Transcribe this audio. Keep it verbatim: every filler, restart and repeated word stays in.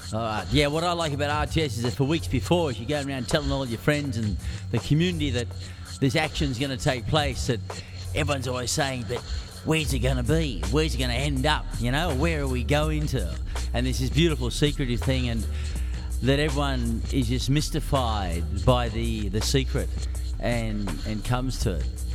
All right. Yeah, what I like about R T S is that for weeks before, as you're going around telling all your friends and the community that this action's going to take place, that everyone's always saying, but where's it going to be? Where's it going to end up? You know, where are we going to? And there's this beautiful secretive thing, and that everyone is just mystified by the, the secret and and comes to it.